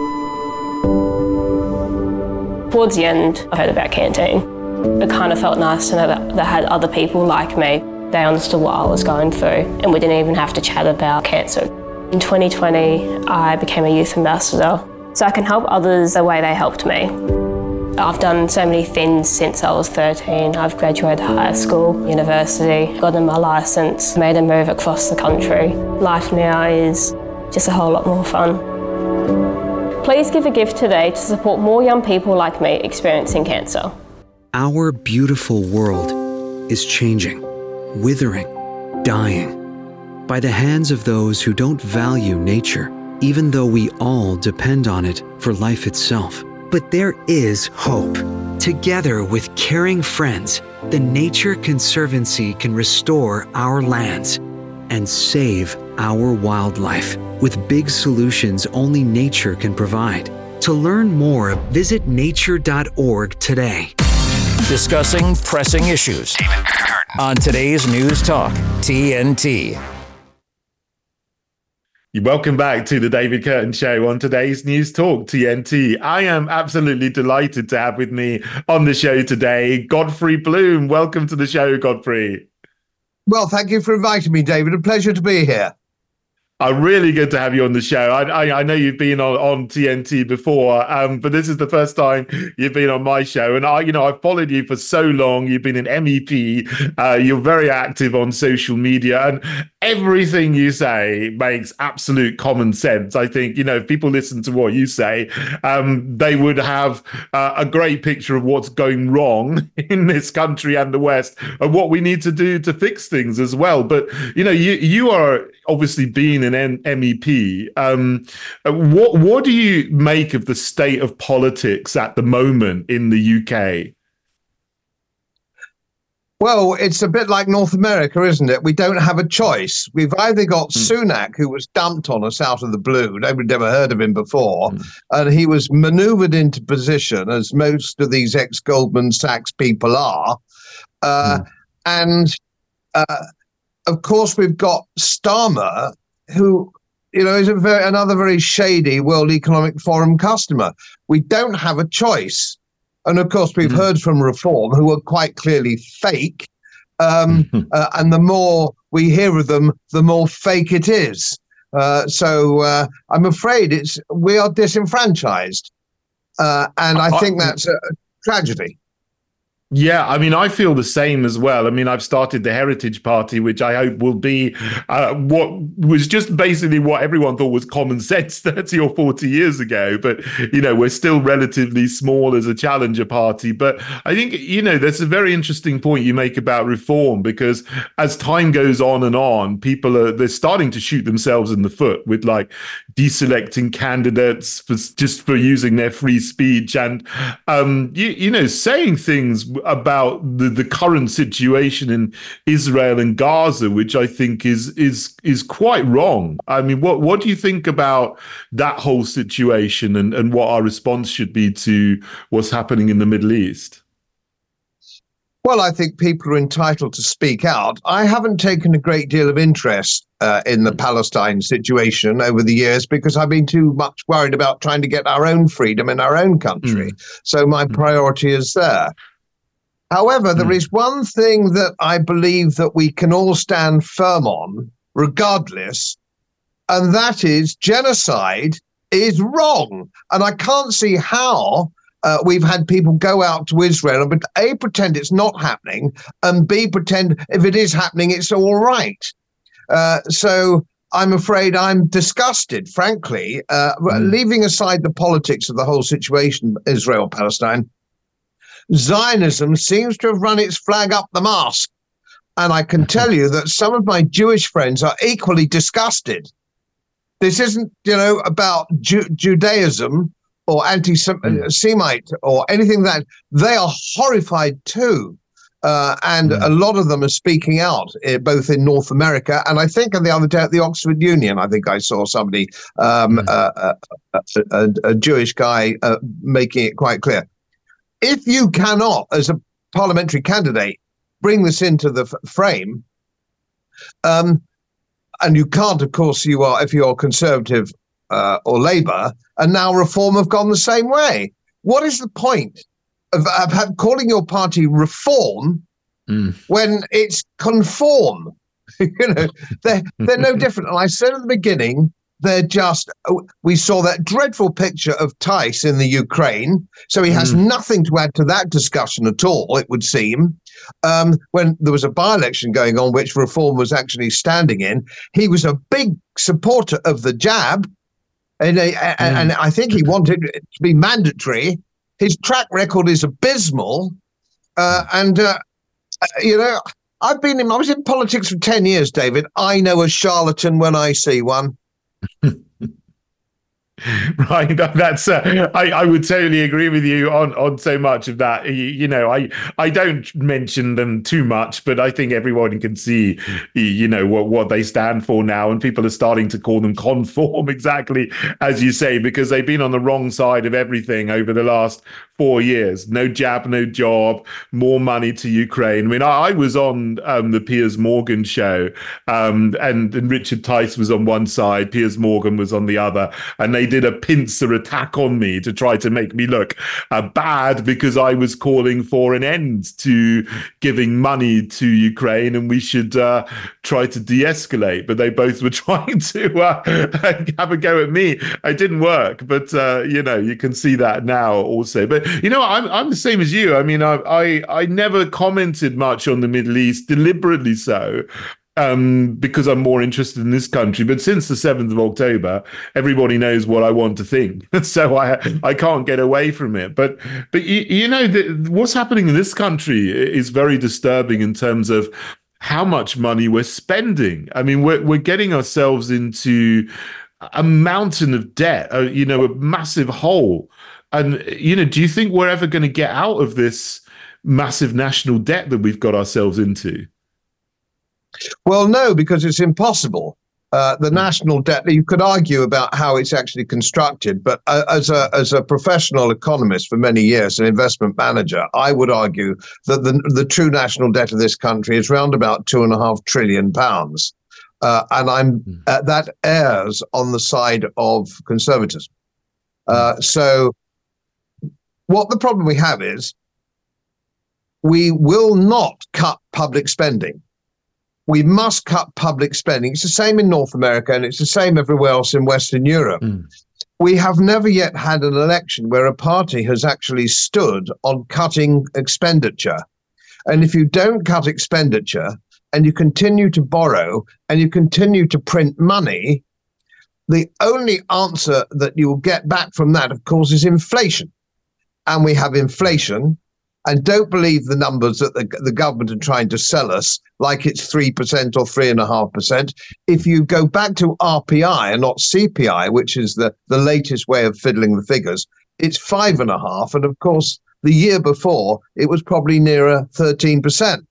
Towards the end, I heard about Canteen. It kind of felt nice to know that they had other people like me. They understood what I was going through, and we didn't even have to chat about cancer. In twenty twenty, I became a youth ambassador, so I can help others the way they helped me. I've done so many things since I was thirteen. I've graduated high school, university, gotten my licence, made a move across the country. Life now is just a whole lot more fun. Please give a gift today to support more young people like me experiencing cancer. Our beautiful world is changing. Withering, dying, by the hands of those who don't value nature, even though we all depend on it for life itself. But there is hope. Together with caring friends, the Nature Conservancy can restore our lands and save our wildlife with big solutions only nature can provide. To learn more, visit nature dot org today. Discussing pressing issues. David Curtin On today's News Talk, T N T. Welcome back to the David Curtin Show on today's News Talk, T N T. I am absolutely delighted to have with me on the show today, Godfrey Bloom. Welcome to the show, Godfrey. Well, thank you for inviting me, David. A pleasure to be here. Uh, really good to have you on the show. I, I, I know you've been on, on T N T before, um, but this is the first time you've been on my show. And I, you know, I've followed you for so long. You've been an M E P. Uh, you're very active on social media, and everything you say makes absolute common sense. I think, you know, if people listen to what you say, um, they would have uh, a great picture of what's going wrong in this country and the West, and what we need to do to fix things as well. But, you know, you you are obviously being an M E P. Um, what what do you make of the state of politics at the moment in the U K? Well, it's a bit like North America, isn't it? We don't have a choice. We've either got mm. Sunak, who was dumped on us out of the blue. Nobody'd ever heard of him before. Mm. And he was maneuvered into position, as most of these ex-Goldman Sachs people are. Uh, mm. And, uh, of course, we've got Starmer, who, you know, is a very, another very shady World Economic Forum customer. We don't have a choice. And of course, we've mm. heard from Reform, who are quite clearly fake. Um, uh, and the more we hear of them, the more fake it is. Uh, so uh, I'm afraid it's we are disenfranchised. Uh, and I think that's a tragedy. Yeah, I mean, I feel the same as well. I mean, I've started the Heritage Party, which I hope will be uh, what was just basically what everyone thought was common sense thirty or forty years ago. But, you know, we're still relatively small as a challenger party. But I think, you know, that's a very interesting point you make about Reform, because as time goes on and on, people are, they're starting to shoot themselves in the foot with like deselecting candidates for just for using their free speech and, um, you, you know, saying things about the, the current situation in Israel and Gaza, which I think is is is quite wrong. I mean, what what do you think about that whole situation, and, and what our response should be to what's happening in the Middle East? Well, I think people are entitled to speak out. I haven't taken a great deal of interest uh, in the Palestine situation over the years because I've been too much worried about trying to get our own freedom in our own country. Mm. So my priority is there. However, there mm. is one thing that I believe that we can all stand firm on, regardless, and that is genocide is wrong. And I can't see how uh, we've had people go out to Israel and A, pretend it's not happening, and B, pretend if it is happening, it's all right. Uh, so I'm afraid I'm disgusted, frankly, uh, mm. leaving aside the politics of the whole situation, Israel-Palestine. Zionism seems to have run its flag up the mast. And I can tell you that some of my Jewish friends are equally disgusted. This isn't, you know, about Ju- Judaism or anti-Semite or anything that they are horrified too. Uh, and mm. a lot of them are speaking out, uh, both in North America and I think the other day at the Oxford Union, I think I saw somebody, um, mm. uh, a, a, a Jewish guy, uh, making it quite clear. If you cannot, as a parliamentary candidate, bring this into the f- frame, um, and you can't, of course, you are if you're Conservative uh, or Labour, and now Reform have gone the same way. What is the point of, of calling your party Reform mm. when it's conform? you know, they're they're no different. And I said at the beginning, they're just, we saw that dreadful picture of Tice in the Ukraine. So he has mm. nothing to add to that discussion at all, it would seem. Um, when there was a by-election going on, which Reform was actually standing in, he was a big supporter of the jab. And, uh, mm. and I think he wanted it to be mandatory. His track record is abysmal. Uh, and, uh, you know, I've been in, I was in politics for ten years, David. I know a charlatan when I see one. Right, that's uh, I, I would totally agree with you on on so much of that. You, you know, I I don't mention them too much, but I think everyone can see, you know, what what they stand for now, and people are starting to call them conform, exactly as you say, because they've been on the wrong side of everything over the last four years. No jab, no job, more money to Ukraine. I mean, I, I was on um, the Piers Morgan show, um, and, and Richard Tice was on one side, Piers Morgan was on the other, and they did a pincer attack on me to try to make me look uh, bad because I was calling for an end to giving money to Ukraine, and we should uh, try to de-escalate. But they both were trying to uh, have a go at me. It didn't work, but uh, you know, you can see that now also. But you know, I'm I'm the same as you. I mean, I I, I never commented much on the Middle East, deliberately so. Um, because I'm more interested in this country. But since the seventh of October, everybody knows what I want to think. So I I can't get away from it. But but you, you know, the, what's happening in this country is very disturbing in terms of how much money we're spending. I mean, we're we're getting ourselves into a mountain of debt, uh, you know, a massive hole. And, you know, do you think we're ever going to get out of this massive national debt that we've got ourselves into? Well, no, because it's impossible. Uh, the national debt, you could argue about how it's actually constructed, but uh, as a as a professional economist for many years, an investment manager, I would argue that the the true national debt of this country is around about two and a half trillion pounds, uh, and I'm uh, that errs on the side of conservatism. Uh, so, what the problem we have is we will not cut public spending. We must cut public spending. It's the same in North America, and it's the same everywhere else in Western Europe. Mm. We have never yet had an election where a party has actually stood on cutting expenditure. And if you don't cut expenditure and you continue to borrow and you continue to print money, the only answer that you will get back from that, of course, is inflation. And we have inflation. And don't believe the numbers that the, the government are trying to sell us, like it's three percent or three point five percent. If you go back to R P I and not C P I, which is the, the latest way of fiddling the figures, it's five and a half. And of course, the year before, it was probably nearer thirteen percent.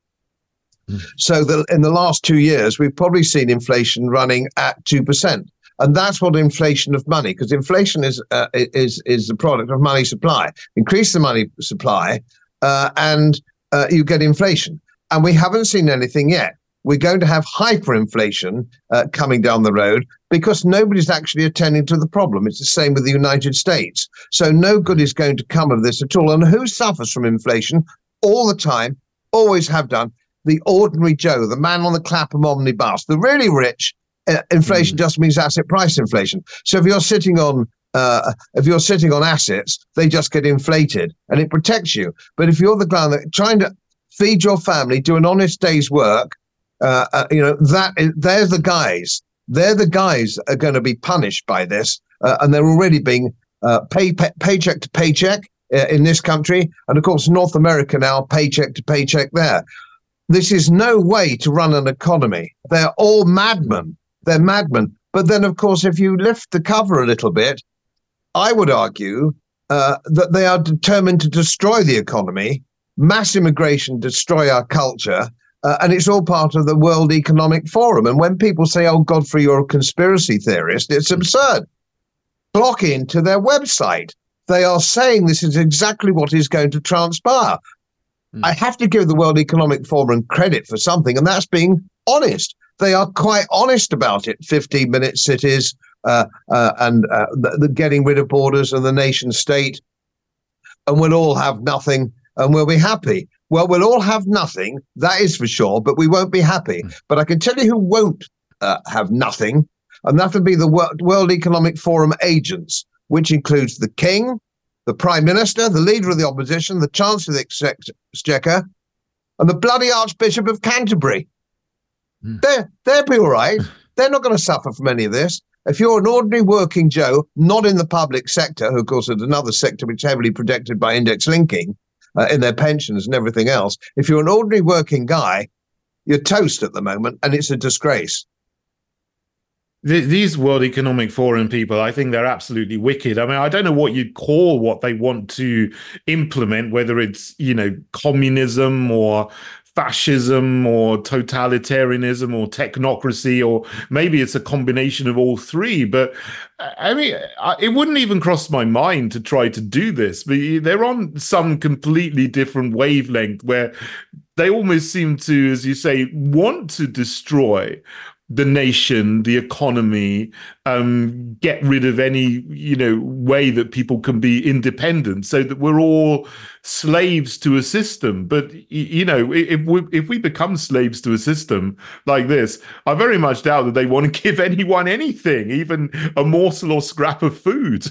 Mm. So the, in the last two years, we've probably seen inflation running at two percent. And that's what inflation of money, because inflation is, uh, is, is the product of money supply. Increase the money supply, Uh, and uh, you get inflation. And we haven't seen anything yet. We're going to have hyperinflation uh, coming down the road because nobody's actually attending to the problem. It's the same with the United States. So no good is going to come of this at all. And who suffers from inflation all the time, always have done? The ordinary Joe, the man on the Clapham omnibus, the really rich. Uh, inflation mm. just means asset price inflation. So if you're sitting on Uh, if you're sitting on assets, they just get inflated and it protects you. But if you're the guy that trying to feed your family, do an honest day's work, uh, uh, you know, that is, they're the guys. They're the guys that are going to be punished by this. Uh, and they're already being uh, pay, pay, paycheck to paycheck uh, in this country. And of course, North America now, paycheck to paycheck there. This is no way to run an economy. They're all madmen. They're madmen. But then, of course, if you lift the cover a little bit, I would argue uh, that they are determined to destroy the economy, mass immigration, destroy our culture, uh, and it's all part of the World Economic Forum. And when people say, oh, Godfrey, you're a conspiracy theorist, it's absurd. Clock into their website. They are saying this is exactly what is going to transpire. Mm. I have to give the World Economic Forum credit for something, and that's being honest. They are quite honest about it. fifteen-minute cities, Uh, uh, and uh, the, the getting rid of borders and the nation state, and we'll all have nothing and we'll be happy. Well, we'll all have nothing, that is for sure, but we won't be happy. Mm. But I can tell you who won't uh, have nothing, and that would be the World, World Economic Forum agents, which includes the King, the Prime Minister, the Leader of the Opposition, the Chancellor of the Exchequer, and the bloody Archbishop of Canterbury. Mm. They're, they'll be all right. They're not going to suffer from any of this. If you're an ordinary working Joe, not in the public sector, who of course is another sector which is heavily protected by index linking uh, in their pensions and everything else, if you're an ordinary working guy, you're toast at the moment, and it's a disgrace. These World Economic Forum people, I think they're absolutely wicked. I mean, I don't know what you'd call what they want to implement, whether it's, you know, communism or fascism or totalitarianism or technocracy, or maybe it's a combination of all three. But I mean, it wouldn't even cross my mind to try to do this, but they're on some completely different wavelength where they almost seem to, as you say, want to destroy the nation, the economy, um, get rid of any, you know, way that people can be independent, so that we're all slaves to a system. But, you know, if we, if we become slaves to a system like this, I very much doubt that they want to give anyone anything, even a morsel or scrap of food.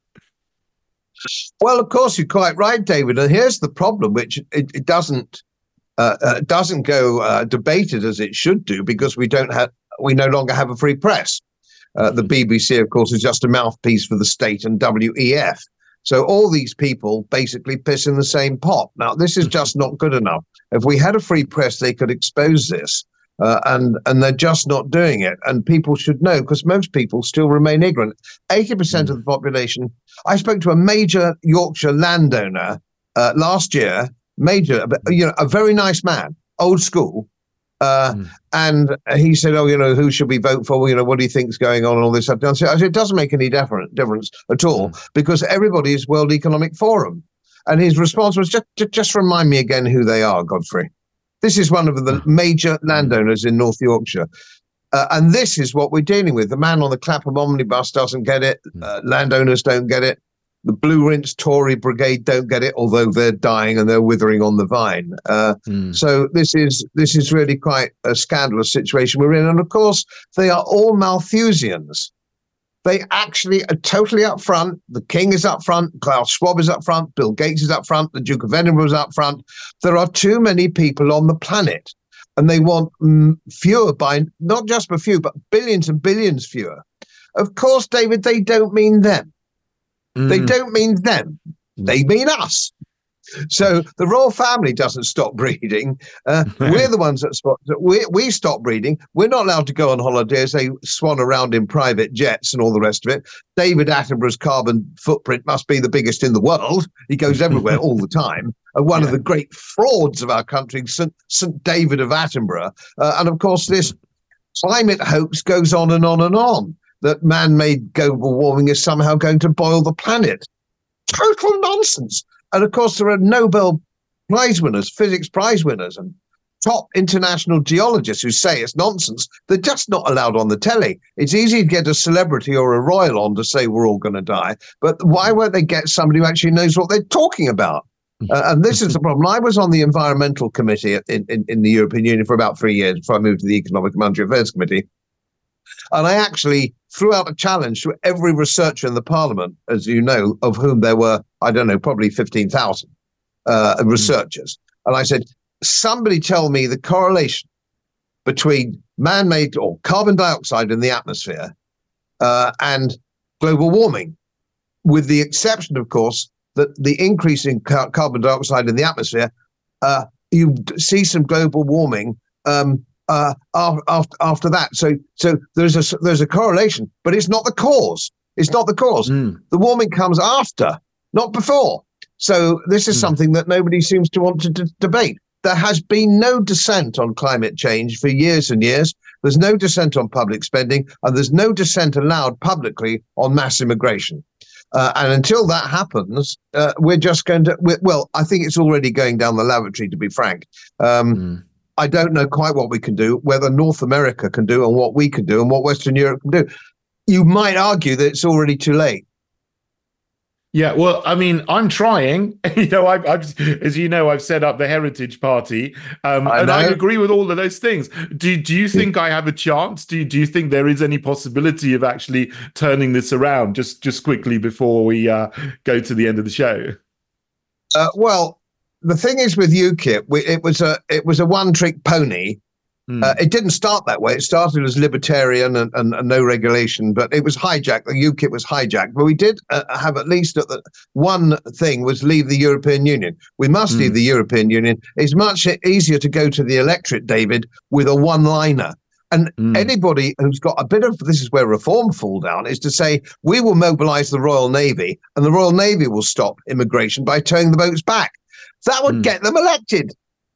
Well, of course, you're quite right, David. And here's the problem, which it, it doesn't uh, uh, doesn't go uh, debated as it should do, because we don't have we no longer have a free press. Uh, the B B C, of course, is just a mouthpiece for the state and W E F. So all these people basically piss in the same pot. Now, this is just not good enough. If we had a free press, they could expose this. Uh, and and they're just not doing it. And people should know, because most people still remain ignorant. eighty percent of the population. I spoke to a major Yorkshire landowner uh, last year, major, you know, a very nice man, old school. Uh, mm. And he said, oh, you know, who should we vote for? You know, what do you think's going on and all this? I said, it doesn't make any difference, difference at all, mm. because everybody is World Economic Forum. And his response was, just, just remind me again who they are, Godfrey. This is one of the major landowners in North Yorkshire. Uh, and this is what we're dealing with. The man on the Clapham omnibus doesn't get it. Uh, landowners don't get it. The Blue Rinse Tory brigade don't get it, although they're dying and they're withering on the vine. Uh, mm. So this is this is really quite a scandalous situation we're in. And of course, they are all Malthusians. They actually are totally up front. The King is up front. Klaus Schwab is up front. Bill Gates is up front. The Duke of Edinburgh is up front. There are too many people on the planet. And they want mm, fewer by, not just for few, but billions and billions fewer. Of course, David, they don't mean them. Mm. They don't mean them. They mean us. So the royal family doesn't stop breeding. Uh, we're the ones that stop. We we stop breeding. We're not allowed to go on holidays. They swan around in private jets and all the rest of it. David Attenborough's carbon footprint must be the biggest in the world. He goes everywhere all the time. And one yeah. of the great frauds of our country, Saint Saint David of Attenborough. Uh, and of course, this climate hoax goes on and on and on. That man-made global warming is somehow going to boil the planet. Total nonsense. And of course, there are Nobel Prize winners, physics prize winners, and top international geologists who say it's nonsense. They're just not allowed on the telly. It's easy to get a celebrity or a royal on to say we're all going to die. But why won't they get somebody who actually knows what they're talking about? Uh, and this is the problem. I was on the Environmental Committee in, in, in the European Union for about three years before I moved to the Economic and Monetary Affairs Committee. And I actually threw out a challenge to every researcher in the Parliament, as you know, of whom there were, I don't know, probably fifteen thousand uh, mm. researchers. And I said, somebody tell me the correlation between man-made or carbon dioxide in the atmosphere uh, and global warming, with the exception, of course, that the increase in car- carbon dioxide in the atmosphere, uh, you see some global warming um, Uh, after after that, so so there's a there's a correlation, but it's not the cause. It's not the cause. Mm. The warming comes after, not before. So this is mm. something that nobody seems to want to d- debate. There has been no dissent on climate change for years and years. There's no dissent on public spending, and there's no dissent allowed publicly on mass immigration. Uh, and until that happens, uh, we're just going to. Well, I think it's already going down the lavatory, to be frank. Um, mm. I don't know quite what we can do, whether North America can do and what we can do and what Western Europe can do. You might argue that it's already too late. Yeah, well, I mean, I'm trying. You know, I've, I've, as you know, I've set up the Heritage Party, um, I and I agree with all of those things. Do Do you think I have a chance? Do Do you think there is any possibility of actually turning this around? Just Just quickly before we uh, go to the end of the show. Uh, well. The thing is with UKIP, we, it was a it was a one-trick pony. Mm. Uh, it didn't start that way. It started as libertarian and, and, and no regulation, but it was hijacked. The UKIP was hijacked. But we did uh, have at least at the, one thing was leave the European Union. We must mm. leave the European Union. It's much easier to go to the electorate, David, with a one-liner. And mm. anybody who's got a bit of, this is where reform fall down, is to say, we will mobilise the Royal Navy and the Royal Navy will stop immigration by towing the boats back. That would mm. get them elected.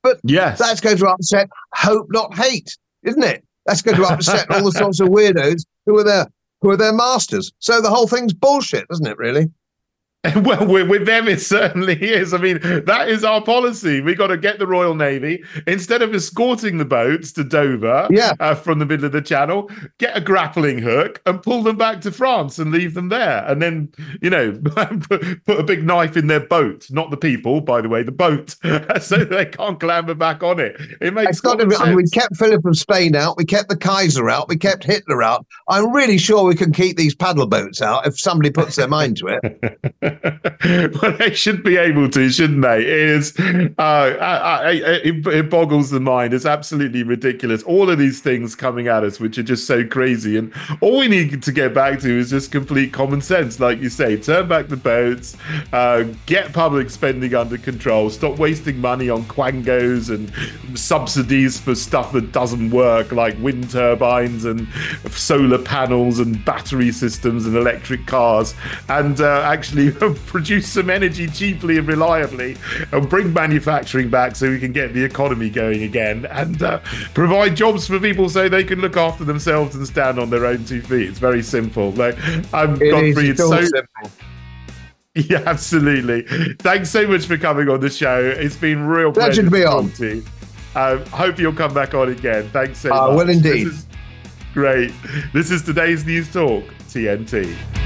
But yes. that's going to upset hope, not hate, isn't it? That's going to upset all the sorts of weirdos who are their who are their masters. So the whole thing's bullshit, isn't it, really? Well, with them, it certainly is. I mean, that is our policy. We got to get the Royal Navy, instead of escorting the boats to Dover yeah. uh, from the middle of the channel, get a grappling hook and pull them back to France and leave them there. And then, you know, put, put a big knife in their boat, not the people, by the way, the boat, so they can't clamber back on it. It makes it's got to be, sense. I mean, we kept Philip of Spain out, we kept the Kaiser out, we kept Hitler out. I'm really sure we can keep these paddle boats out if somebody puts their mind to it. Well, they should be able to, shouldn't they? It is, uh, I, I, it, it boggles the mind. It's absolutely ridiculous. All of these things coming at us, which are just so crazy. And all we need to get back to is just complete common sense. Like you say, turn back the boats, uh, get public spending under control, stop wasting money on quangos and subsidies for stuff that doesn't work, like wind turbines and solar panels and battery systems and electric cars, and uh, actually produce some energy cheaply and reliably and bring manufacturing back so we can get the economy going again and uh, provide jobs for people so they can look after themselves and stand on their own two feet. It's very simple. Like, I've it gone through it so simple. Yeah, absolutely. Thanks so much for coming on the show. It's been real pleasure, pleasure to be to on. talk to you. Uh, hope you'll come back on again. Thanks so uh, much. Well, indeed. This is great. This is today's News Talk, T N T.